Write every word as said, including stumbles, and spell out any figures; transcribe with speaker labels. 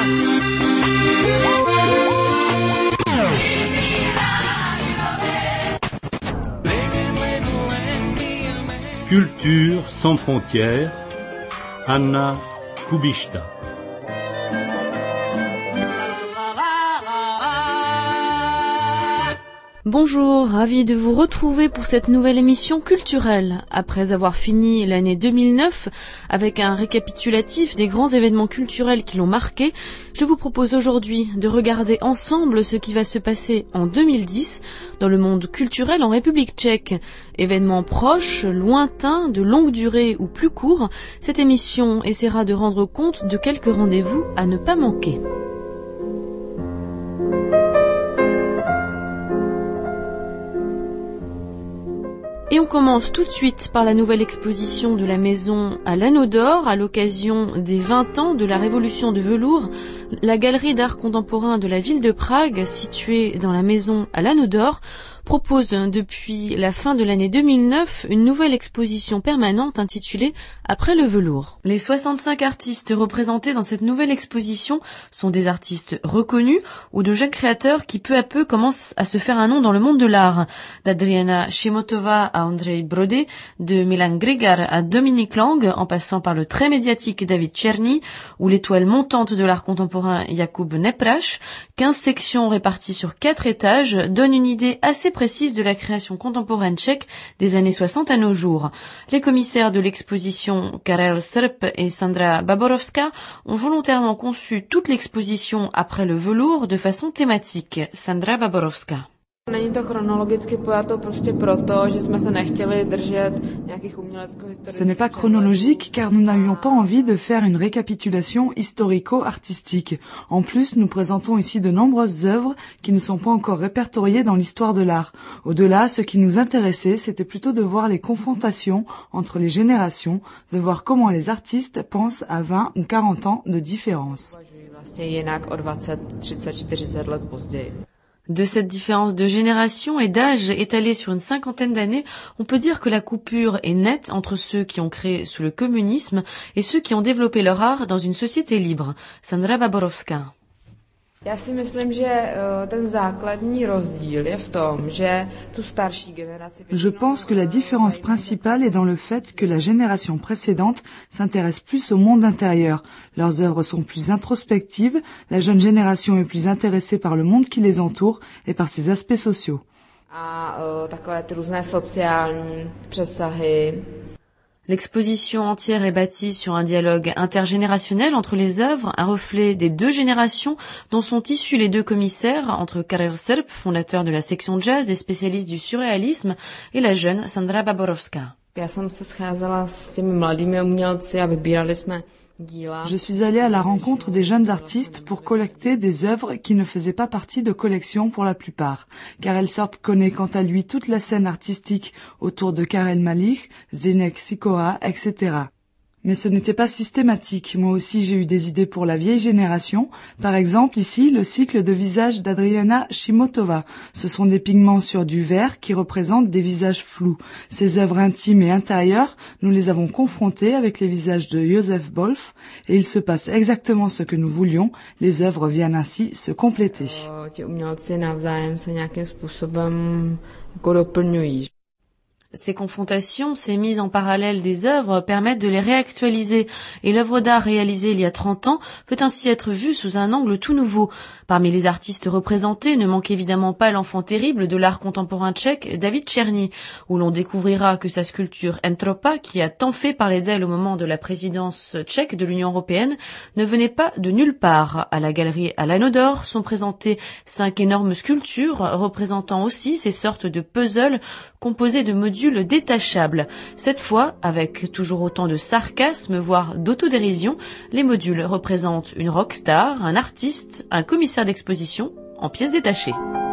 Speaker 1: Culture sans frontières, Anna Kubishta.
Speaker 2: Bonjour, ravi de vous retrouver pour cette nouvelle émission culturelle. Après avoir fini l'année deux mille neuf avec un récapitulatif des grands événements culturels qui l'ont marqué, je vous propose aujourd'hui de regarder ensemble ce qui va se passer en deux mille dix dans le monde culturel en République tchèque. Événements proches, lointains, de longue durée ou plus courts, cette émission essaiera de rendre compte de quelques rendez-vous à ne pas manquer. Et on commence tout de suite par la nouvelle exposition de la maison à l'Anneau d'Or à l'occasion des vingt ans de la Révolution de velours. La galerie d'art contemporain de la ville de Prague, située dans la maison à l'Anneau d'Or, propose depuis la fin de l'année deux mille neuf une nouvelle exposition permanente intitulée « Après le velours ». Les soixante-cinq artistes représentés dans cette nouvelle exposition sont des artistes reconnus ou de jeunes créateurs qui peu à peu commencent à se faire un nom dans le monde de l'art. D'Adriana Chimotova à Andrei Brodé, de Milan Grigar à Dominique Lang, en passant par le très médiatique David Černý ou l'étoile montante de l'art contemporain Jakub Nepraš, quinze sections réparties sur quatre étages donnent une idée assez précise de la création contemporaine tchèque des années soixante à nos jours. Les commissaires de l'exposition Karel Srb et Sandra Baborovská ont volontairement conçu toute l'exposition après le velours de façon thématique. Sandra Baborovská.
Speaker 3: Není to chronologicky pojato prostě proto, že jsme se nechtěli držet nějakých umělecko-historických.
Speaker 4: Ce n'est pas chronologique car nous n'avions pas envie de faire une récapitulation historico-artistique. En plus, nous présentons ici de nombreuses œuvres qui ne sont pas encore répertoriées dans l'histoire de l'art. Au-delà, ce qui nous intéressait, c'était plutôt de voir les confrontations entre les générations, de voir comment les artistes pensent à vingt ou quarante ans de différence.
Speaker 3: Vlastně jinak o dvacet, třicet, čtyřicet let později.
Speaker 2: De cette différence de génération et d'âge étalée sur une cinquantaine d'années, on peut dire que la coupure est nette entre ceux qui ont créé sous le communisme et ceux qui ont développé leur art dans une société libre. Sandra Baborovská.
Speaker 3: Já si myslím, že ten základní rozdíl je v tom, že tu starší generaci.
Speaker 4: Je pense que la différence principale est dans le fait que la génération précédente s'intéresse plus au monde intérieur. Leurs œuvres sont plus introspectives, la jeune génération est plus intéressée par le monde qui les entoure et par ses aspects sociaux.
Speaker 3: A takové ty různé sociální přesahy.
Speaker 2: L'exposition entière est bâtie sur un dialogue intergénérationnel entre les œuvres, un reflet des deux générations dont sont issus les deux commissaires, entre Karel Srb, fondateur de la section jazz et spécialiste du surréalisme, et la jeune Sandra Baborovská.
Speaker 3: Já jsem se scházela s těmi mladými umělci a vybírali jsme.
Speaker 4: Je suis allée à la rencontre des jeunes artistes pour collecter des œuvres qui ne faisaient pas partie de collections pour la plupart. Karel Srb connaît quant à lui toute la scène artistique autour de Karel Malik, Zdeněk Sikoa, et cetera. Mais ce n'était pas systématique. Moi aussi, j'ai eu des idées pour la vieille génération. Par exemple, ici, le cycle de visages d'Adriana Chimotova. Ce sont des pigments sur du verre qui représentent des visages flous. Ces œuvres intimes et intérieures, nous les avons confrontées avec les visages de Josef Bolf et il se passe exactement ce que nous voulions. Les œuvres viennent ainsi se compléter.
Speaker 2: Ces confrontations, ces mises en parallèle des œuvres permettent de les réactualiser et l'œuvre d'art réalisée il y a trente ans peut ainsi être vue sous un angle tout nouveau. Parmi les artistes représentés ne manque évidemment pas l'enfant terrible de l'art contemporain tchèque, David Černý, où l'on découvrira que sa sculpture Entropa, qui a tant fait parler d'elle au moment de la présidence tchèque de l'Union européenne, ne venait pas de nulle part. À la galerie à l'Anneau d'Or sont présentées cinq énormes sculptures représentant aussi ces sortes de puzzles composés de modules détachables. Cette fois, avec toujours autant de sarcasme, voire d'autodérision, les modules représentent une rockstar, un artiste, un commissaire d'exposition en pièces détachées.